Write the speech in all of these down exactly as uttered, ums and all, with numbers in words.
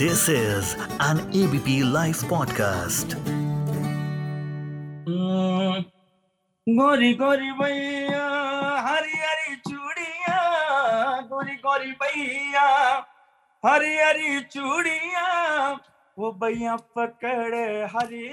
This is an A B P Life podcast. हम्म, गोरी गोरी भैया हरी हरी चूड़िया, गोरी गोरी भैया हरी हरी चूड़िया, वो भैया पकड़े हरी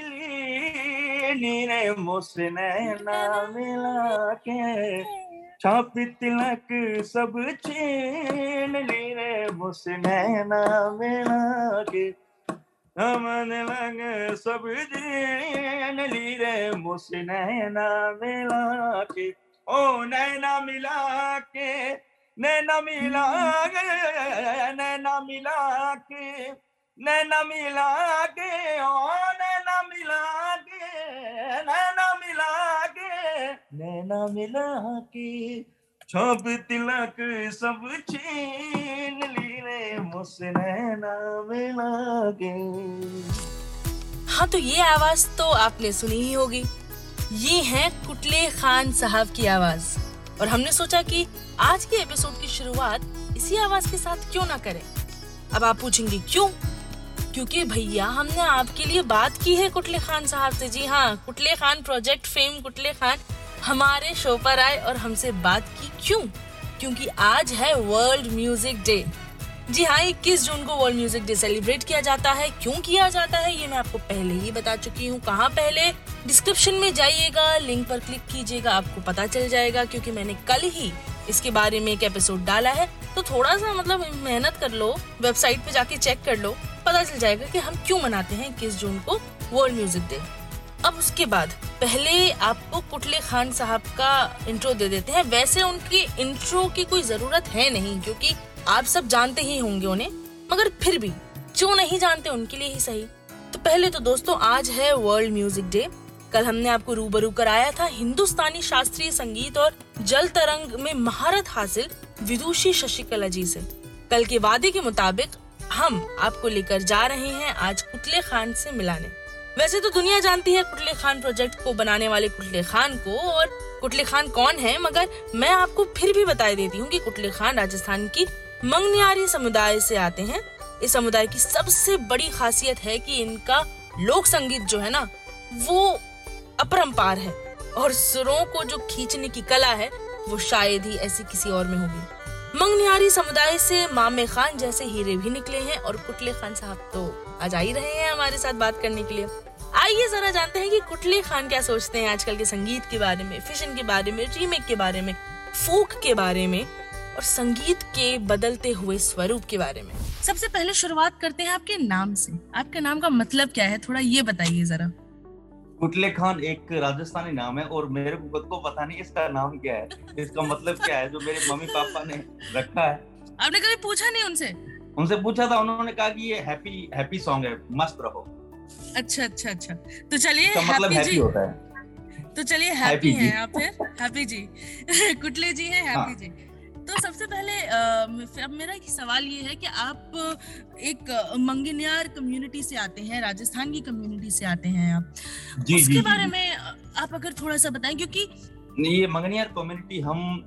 नीरे मुझसे नैना मिला के, छापी तिलक सब छीन ली रे मुझसे नैना मिला के, हमन लग सब दिन ली रे मुझसे नैना मिला के, ओ नैना मिला के नैना मिला के नैना मिला के नैना मिला के, ओ नैना मिला के नैना मिला के नैना मिला के, छाप तिलक सब छीन ली रे मुझसे नैना मिला के। हाँ, तो ये आवाज तो आपने सुनी ही होगी। ये है कुटले खान साहब की आवाज, और हमने सोचा कि आज के एपिसोड की शुरुआत इसी आवाज के साथ क्यों ना करें। अब आप पूछेंगे क्यों? क्योंकि भैया हमने आपके लिए बात की है कुटले खान साहब से। जी हाँ, कुटले खान प्रोजेक्ट फेम कुटले खान हमारे शो पर आए और हमसे बात की। क्यों? क्योंकि आज है वर्ल्ड म्यूजिक डे। जी हाँ, इक्कीस जून को वर्ल्ड म्यूजिक डे सेलिब्रेट किया जाता है। क्यों किया जाता है ये मैं आपको पहले ही बता चुकी हूँ। कहाँ पहले? डिस्क्रिप्शन में जाइएगा, लिंक पर क्लिक कीजिएगा, आपको पता चल जाएगा। क्योंकि मैंने कल ही इसके बारे में एक एपिसोड डाला है, तो थोड़ा सा मतलब मेहनत कर लो, वेबसाइट पे जाके चेक कर लो, पता चल जाएगा कि हम क्यों मनाते हैं इक्कीस जून को वर्ल्ड म्यूजिक डे। अब उसके बाद पहले आपको कुटले खान साहब का इंट्रो दे देते हैं। वैसे उनकी इंट्रो की कोई जरूरत है नहीं, क्योंकि आप सब जानते ही होंगे उन्हें, मगर फिर भी जो नहीं जानते उनके लिए ही सही। तो पहले तो दोस्तों, आज है वर्ल्ड म्यूजिक डे। कल हमने आपको रूबरू कराया था हिंदुस्तानी शास्त्रीय संगीत और जल तरंग में महारत हासिल विदुषी शशिकला जी से। कल के वादे के मुताबिक हम आपको लेकर जा रहे हैं आज कुटले खान से मिलाने। वैसे तो दुनिया जानती है कुटले खान प्रोजेक्ट को बनाने वाले कुटले खान को, और कुटले खान कौन है, मगर मैं आपको फिर भी बता देती हूँ कि कुटले खान राजस्थान की मंगनियारी समुदाय से आते हैं। इस समुदाय की सबसे बड़ी खासियत है कि इनका लोक संगीत जो है ना, वो अपरंपार है, और सुरों को जो खींचने की कला है वो शायद ही ऐसी किसी और में होगी। मंगनियारी समुदाय से मामे खान जैसे हीरे भी निकले हैं, और कुटले खान साहब तो आज आ ही रहे हैं हमारे साथ बात करने के लिए। आइए जरा जानते हैं कि कुटले खान क्या सोचते हैं आजकल के संगीत के बारे में, फिशन के बारे में, रीमेक के बारे में, फोक के बारे में, और संगीत के बदलते हुए स्वरूप के बारे में। सबसे पहले शुरुआत करते हैं आपके नाम से। आपके नाम का मतलब क्या है, थोड़ा ये बताइए जरा। कुटले खान एक राजस्थानी नाम है, और मेरे को खुद को पता नहीं इसका नाम क्या है, इसका मतलब क्या है, जो मेरे मम्मी पापा ने रखा है। आपने कभी पूछा नहीं उनसे? उनसे पूछा था, उन्होंने कहा कि ये हैप्पी हैप्पी सॉन्ग है, मस्त रहो। अच्छा अच्छा अच्छा, तो चलिए मतलब हैप्पी होता है, तो चलिए हैप्पी हैं आप फिर। हैप्पी जी कुटले जी हैं, हैप्पी जी। तो सबसे पहले अब मेरा एक सवाल ये है कि आप एक मंगनियार कम्युनिटी से आते हैं, राजस्थान की कम्युनिटी से आते हैं आप, जी, उसके जी, बारे जी, में आप अगर थोड़ा सा बताएं। क्योंकि ये मंगनियार कम्युनिटी,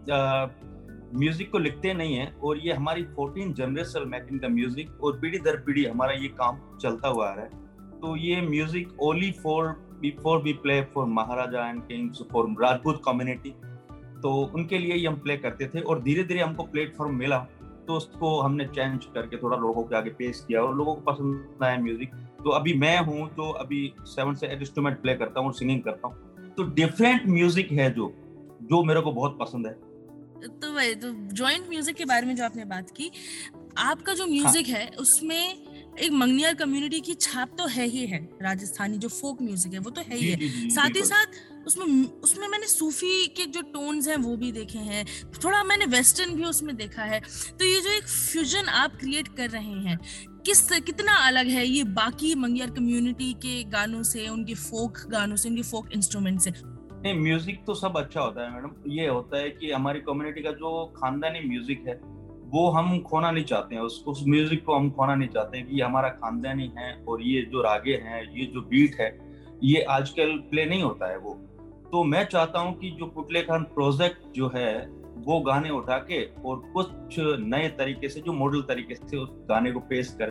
हम म्यूजिक को लिखते नहीं है, और ये हमारी चौदह जनरेशन मेकिंग द म्यूजिक, और पीढ़ी दर पीढ़ी हमारा ये काम चलता हुआ आ रहा है। तो ये music only for before we play for maharaja and kings, for Rajput community, तो उनके लिए ही हम प्ले करते थे। और धीरे धीरे हमको प्लेटफॉर्म मिला, तो उसको हमने चेंज करके थोड़ा लोगों के आगे पेश किया, और लोगों को पसंद आया म्यूजिक। तो अभी मैं हूँ जो अभी सेवन से एट इंस्ट्रूमेंट प्ले करता हूँ, सिंगिंग करता हूँ। तो डिफरेंट म्यूजिक है जो जो मेरे को बहुत पसंद है। तो वही तो जॉइंट म्यूजिक के बारे में जो आपने बात की, आपका जो म्यूजिक हाँ. है उसमें एक मंगनियार कम्युनिटी की छाप तो है ही है। राजस्थानी जो फोक म्यूजिक है वो तो है ही है, साथ ही साथ उसमें उसमें मैंने सूफी के जो टोन्स हैं वो भी देखे हैं, थोड़ा मैंने वेस्टर्न भी उसमें देखा है। तो ये जो एक फ्यूजन आप क्रिएट कर रहे हैं, किस कितना अलग है ये बाकी मंगनियार कम्युनिटी के गानों से, उनके फोक गानों से, उनके फोक इंस्ट्रूमेंट से? नहीं, म्यूजिक तो सब अच्छा होता है मैडम। ये होता है कि हमारी कम्युनिटी का जो खानदानी म्यूजिक है वो हम खोना नहीं चाहते हैं, उस उस म्यूजिक को हम खोना नहीं चाहते हैं कि ये हमारा खानदानी है, और ये जो रागे हैं, ये जो बीट है, ये आजकल प्ले नहीं होता है वो। तो मैं चाहता हूँ कि जो कुटले खान प्रोजेक्ट जो है वो गाने उठा के और कुछ नए तरीके से, जो मॉडल तरीके से उस गाने को पेश करें,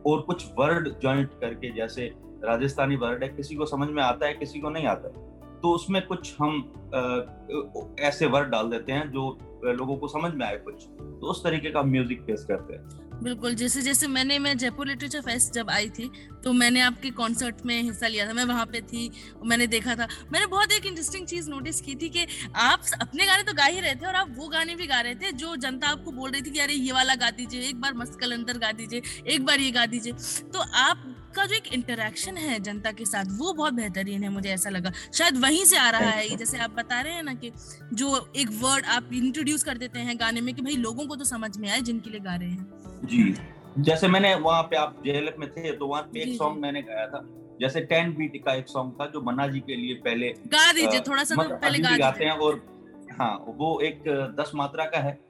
और कुछ वर्ड जॉइंट करके, जैसे राजस्थानी वर्ड है, किसी को समझ में आता है, किसी को नहीं आता, तो उसमें कुछ हम आ, ऐसे वर्ड डाल देते हैं जो लोगों को समझ में आए कुछ, तो उस तरीके का म्यूजिक पेश करते हैं। बिल्कुल, जैसे जैसे मैंने मैं जयपुर लिटरेचर फेस्ट जब आई थी तो मैंने आपके कॉन्सर्ट में हिस्सा लिया था, मैं वहां पे थी, मैंने देखा था, मैंने बहुत एक इंटरेस्टिंग चीज नोटिस की थी कि आप अपने गाने तो गा ही रहे थे और आप वो गाने भी गा रहे थे जो जनता आपको बोल रही थी कि अरे ये वाला गा दीजिए, एक बार मस्त कलंदर गा दीजिए, एक बार ये गा दीजिए। तो आपका जो एक इंटरेक्शन है जनता के साथ वो बहुत बेहतरीन है, मुझे ऐसा लगा शायद वहीं से आ रहा है। जैसे आप बता रहे हैं ना कि जो एक वर्ड आप इंट्रोड्यूस कर देते हैं गाने में कि भाई लोगों को तो समझ में आए जिनके लिए गा रहे हैं। जी, जैसे मैंने वहाँ पे, आप जेएलएफ में थे तो वहाँ पे एक सॉन्ग मैंने गाया था, जैसे टेन बीट का एक सॉन्ग था जो मन्ना जी के लिए पहले गा दीजिए थोड़ा सा, तो पहले गा गाते हैं। और हाँ, वो एक दस मात्रा का है।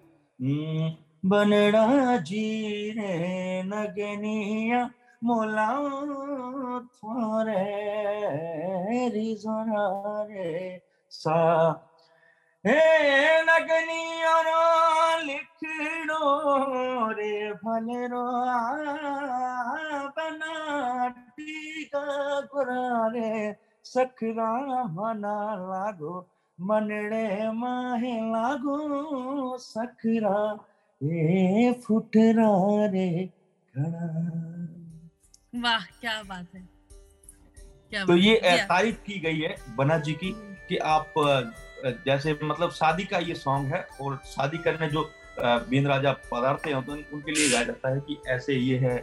बनड़ा जी रे नगनिया मोला थोरे रिजोरा रे सा हे नगनिया लिखड़ो रे भले रो बना टीका गुरा रे सखरा मना लागो मनड़े माहे लागो सखरा ए फुटरा रे घड़ा। वाह, क्या बात है, क्या तो बात ये है। तारीफ की गई है बन्ना जी की कि आप जैसे मतलब शादी का ये सॉन्ग है और शादी करने जो बीन राजा पधारते हैं तो उनके लिए गाया जाता है कि ऐसे ये है,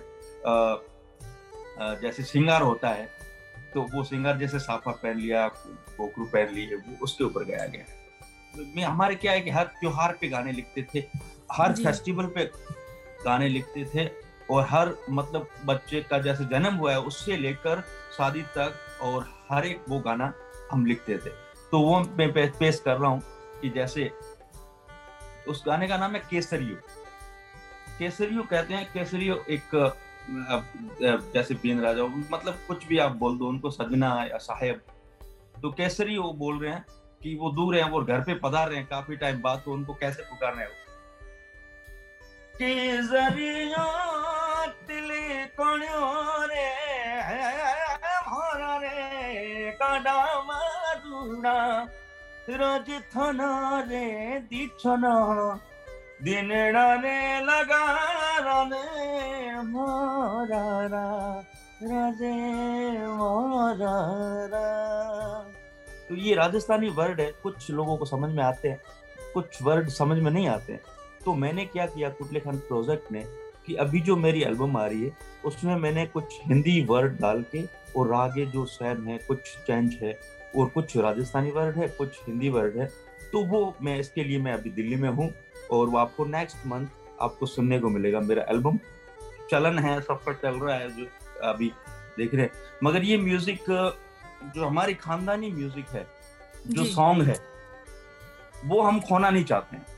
जैसे श्रृंगार होता है तो वो श्रृंगार जैसे साफा पहन लिया, पोखरू पहन लिए, वो उसके ऊपर गाया गया। में हमारे क्या है कि हर त्योहार पे गाने लिखते थे, हर फेस्टिवल पे गाने लिखते थे, और हर मतलब बच्चे का जैसे जन्म हुआ है उससे लेकर शादी तक और हर एक वो गाना हम लिखते थे। तो वो मैं पे, पेश कर रहा हूँ कि जैसे उस गाने का नाम है केसरियो। केसरियो कहते हैं, केसरियो एक जैसे बीन राजा, मतलब कुछ भी आप बोल दो उनको, सजना या साहेब, तो केसरियो बोल रहे हैं कि वो दूर हैं, वो घर पे पधार रहे हैं काफी टाइम बाद, तो उनको कैसे पुकार रहे हैं केसरियो तिले कोणो रे भरा रे काडा मारुना रोज थना रे दिछना दिनड़ा ने लगा रे मोरा राजे मोरा। तो ये राजस्थानी वर्ड है, कुछ लोगों को समझ में आते हैं, कुछ वर्ड समझ में नहीं आते हैं। तो मैंने क्या किया कुटले खान प्रोजेक्ट में कि अभी जो मेरी एल्बम आ रही है उसमें मैंने कुछ हिंदी वर्ड डाल के और आगे जो सैम है कुछ चेंज है और कुछ राजस्थानी वर्ड है, कुछ हिंदी वर्ड है। तो वो मैं इसके लिए मैं अभी दिल्ली में हूँ और वो आपको नेक्स्ट मंथ आपको सुनने को मिलेगा। मेरा एल्बम चलन है, सब पर चल रहा है जो अभी देख रहे हैं। मगर ये म्यूजिक जो हमारी खानदानी म्यूजिक है, जो सॉन्ग है, वो हम खोना नहीं चाहते हैं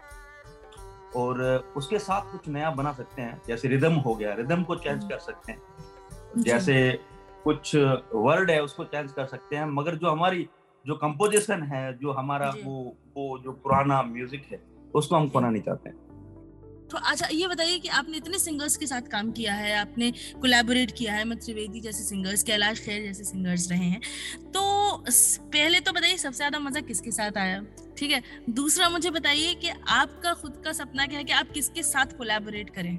और उसके साथ कुछ नया बना सकते हैं। जैसे रिदम हो गया, रिदम को चेंज कर सकते हैं, जैसे कुछ वर्ड है उसको चेंज कर सकते हैं, मगर जो हमारी जो कंपोजिशन है, जो हमारा वो वो जो पुराना म्यूजिक है, उसको हम खोना नहीं चाहते हैं। तो अच्छा ये बताइए कि आपने इतने सिंगर्स के साथ काम किया है, आपने कोलैबोरेट किया है, अमित त्रिवेदी जैसे सिंगर्स, कैलाश खेर जैसे सिंगर्स रहे हैं, तो पहले तो बताइए सबसे ज्यादा मजा किसके साथ आया, ठीक है। दूसरा मुझे बताइए कि आपका खुद का सपना क्या है कि आप किसके साथ कोलैबोरेट करें।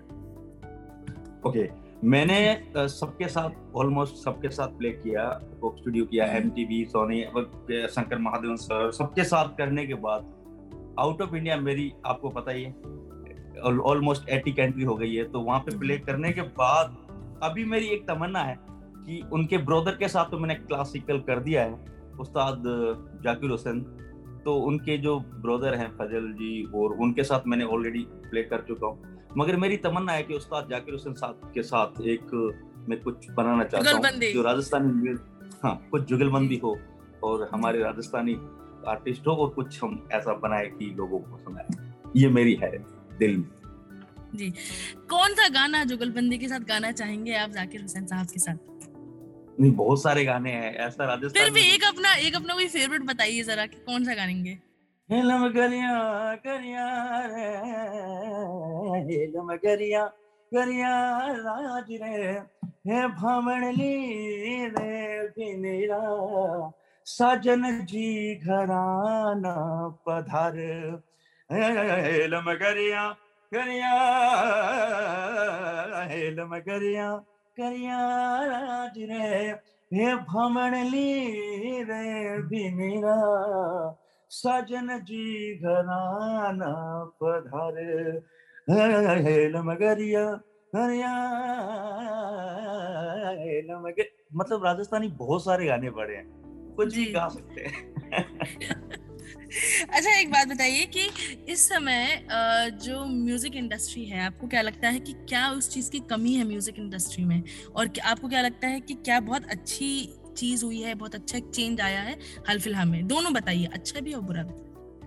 Okay okay. मैंने सबके साथ ऑलमोस्ट सबके साथ प्ले किया, कोक स्टूडियो किया, MTV, Sony, Shankar Mahadevan sir, सबके साथ करने के बाद आउट ऑफ इंडिया मेरी आपको पता ही है ऑलमोस्ट अस्सी कंट्री हो गई है। तो वहाँ पे प्ले करने के बाद अभी मेरी एक तमन्ना है कि उनके ब्रदर के साथ तो मैंने क्लासिकल कर दिया है, उस्ताद जाकिर हुसैन, तो उनके जो ब्रदर हैं फजल जी और उनके साथ मैंने ऑलरेडी प्ले कर चुका हूँ। मगर मेरी तमन्ना है कि उस्ताद जाकिर हुसैन साथ के साथ एक मैं कुछ बनाना चाहता हूँ जो राजस्थानी, हाँ, कुछ जुगलबंदी हो और हमारे राजस्थानी आर्टिस्ट हो और कुछ हम ऐसा बनाए कि लोगों को सुनाए। ये मेरी है दिल में जी। कौन सा गाना जुगलबंदी के साथ गाना चाहेंगे आप जाकिर हुसैन साहब के साथ? नहीं, बहुत सारे गाने हैं ऐसा राजस्थान। फिर भी एक अपना एक अपना कोई फेवरेट बताइए जरा कि कौन सा गाएंगे। हेलम गरिया गरिया रे हेलम गरिया गरिया राज रे हे भमणली रे बिनेरा साजन जी घराना पधार हेलम गरिया गरिया हेलम गरिया गरिया राज रे हे भमणली रे बिनेरा साजन जी घराना पधार हेलम गरिया गरिया हेलम ग- मतलब राजस्थानी बहुत सारे गाने पड़े हैं, कुछ भी जी। गा सकते हैं। अच्छा, एक बात बताइए कि इस समय अ, जो म्यूजिक इंडस्ट्री है, आपको क्या लगता है कि क्या उस चीज की कमी है म्यूजिक इंडस्ट्री में, और क्या, आपको क्या लगता है कि क्या बहुत अच्छी चीज हुई है, बहुत अच्छा एक चेंज आया है हाल फिलहाल में? दोनों बताइए, अच्छा भी और बुरा भी।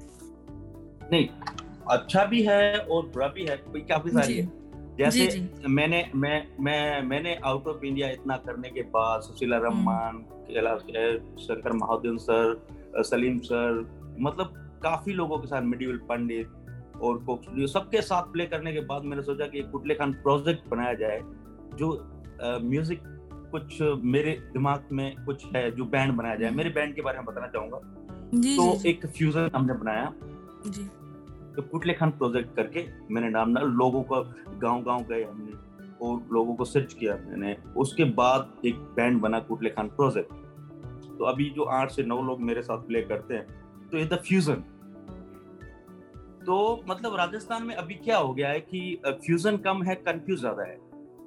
नहीं, अच्छा भी है और बुरा भी है, कोई काफी सारी जी है। जी जैसे जी। मैंने मैं मैं मैंने आउट ऑफ इंडिया इतना करने के बाद सुशीला हम्म रमन, कैलाश खेर, शंकर महादेवन सर, सलीम सर, मतलब काफी लोगों के साथ, मिडिवल पंडित और कोक स्टूडियो, सबके साथ प्ले करने के बाद मैंने सोचा कि एक कुटले खान प्रोजेक्ट बनाया जाए, जो म्यूजिक कुछ मेरे दिमाग में कुछ है, जो बैंड बनाया जाए। मेरे बैंड के बारे में बताना चाहूंगा। जी तो जी जी एक फ्यूजन हमने बनाया, जी। तो कुटले खान प्रोजेक्ट करके मैंने नाम डाला। लोगों को गांव गांव गए हमने और लोगों को सर्च किया मैंने, उसके बाद एक बैंड बना कुटले खान प्रोजेक्ट। तो अभी जो आठ से नौ लोग मेरे साथ प्ले करते हैं, तो ये द फ्यूजन। तो मतलब राजस्थान में अभी क्या हो गया है कि फ्यूजन कम है, कंफ्यूज ज्यादा है,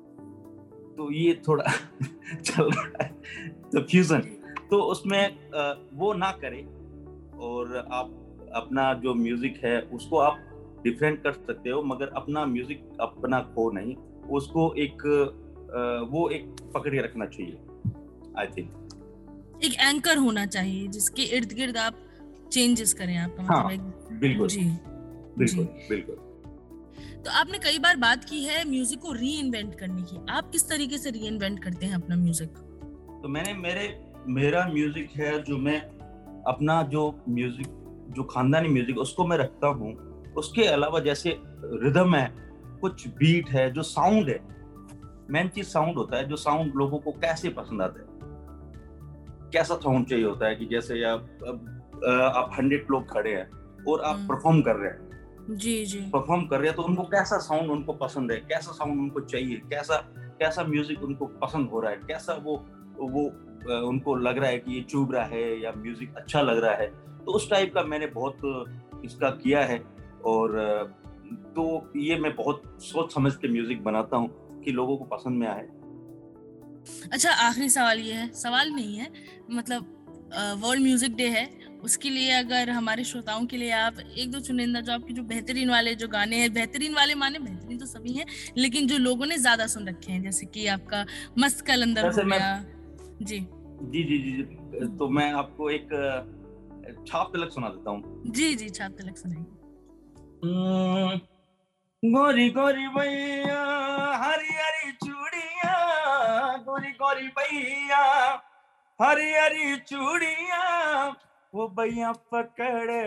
तो ये थोड़ा चल रहा है। तो फ्यूजन, तो उसमें अ, वो ना करे, और आप अपना जो म्यूजिक है उसको आप डिफरेंट कर सकते हो, मगर अपना म्यूजिक अपना खो नहीं, उसको एक अ, वो एक पकड़ के रखना चाहिए, आई थिंक। एक एंकर होना चाहिए जिसके इर्द गिर्द आप चेंजेस करें, आपका मतलब हाँ, एक। बिल्कुल जी बिल्कुल जी। बिल्कुल। तो आपने कई बार बात की है म्यूजिक को री इन्वेंट करने की, आप किस तरीके से री इन्वेंट करते हैं अपना म्यूजिक? तो मैंने मेरे मेरा म्यूजिक है जो मैं अपना जो म्यूजिक, जो खानदानी म्यूजिक उसको मैं रखता हूँ। उसके अलावा जैसे रिदम है, कुछ बीट है, जो साउंड है, मेन चीज साउंड होता है। जो साउंड लोगों को कैसे पसंद आता है, कैसा साउंड चाहिए होता है, कि जैसे आप अब, आप हंड्रेड लोग खड़े हैं और आप हम्म, परफॉर्म कर रहे हैं, जी जी परफॉर्म कर रहे हैं, तो उनको कैसा साउंड उनको पसंद है, कैसा साउंड उनको चाहिए, कैसा कैसा म्यूजिक उनको पसंद हो रहा है, कैसा वो वो अ, उनको लग रहा है कि ये चुभ रहा है या म्यूजिक अच्छा लग रहा है। तो उस टाइप का मैंने बहुत इसका किया है। और अ, तो ये मैं बहुत सोच समझ के म्यूजिक बनाता हूँ कि लोगों को पसंद में आए। अच्छा, आखिरी सवाल ये है, सवाल नहीं है, मतलब वर्ल्ड म्यूजिक डे है, उसके लिए अगर हमारे श्रोताओं के लिए आप एक दो चुनिंदा, जो आपके जो बेहतरीन वाले जो गाने हैं, बेहतरीन वाले माने बेहतरीन तो सभी हैं, लेकिन जो लोगों ने ज्यादा सुन रखे हैं, जैसे कि आपका मस्त कलंदर हो जैसे मैं, गया। जी जी जी जी जी, तो मैं आपको एक अ, छाप तिलक सुना देता हूँ। जी जी, छाप तिलक सुनाइए। हम्म, गोरी गोरी भैया, हरी हरी चूड़िया, गोरी गोरी भैया, हरी हरी चूड़िया, वो भैया पकड़े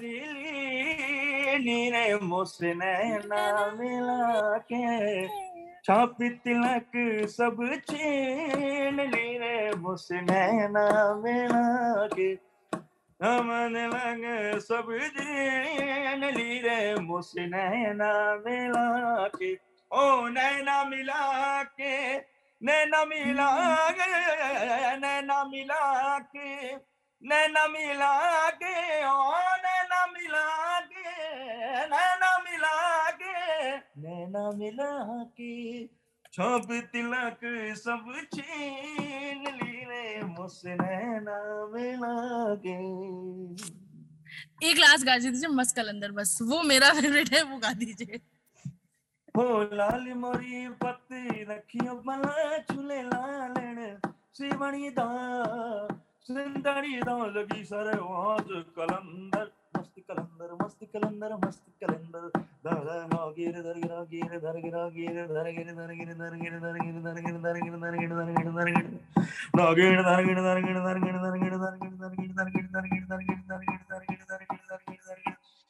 हरीली नीरे मुझसे नैना मिला के, छापी तिलक सब छीन ली रे मुझसे नैना मिला के, अमन लग सब जीन ली रे मुझसे नैना मिला के, ओ नैना मिला के, नैना मिला के, नैना मिला के, नैना मिला के, ओ नैना मिला के, नैना मिला के, नैना मिला के, छाप तिलक सब छीन ली रे मुझसे नैना मिला के। एक लास्ट गा दीजिए मस्त कलंदर, बस वो मेरा फेवरेट है, वो गा दीजिए। हो लाल मोरी पत्ती रखियो भला झूले लालण शिवणी दा सुंदरी दा लगी सर आज कलंदर, मस्त कलंदर मस्त कलंदर मस्त कलंदर, दर गिर दर गिर गिर दर गिर गिर दर गिर दर गिर दर गिर दर गिर दर गिर दर गिर दर गिर दर गिर दर गिर नागिन दर गिर दर गिर दर गिर दर गिर दर गिर दर गिर दर गिर दर गिर दर गिर दर गिर दर गिर दर गिर दर गिर दर गिर दर गिर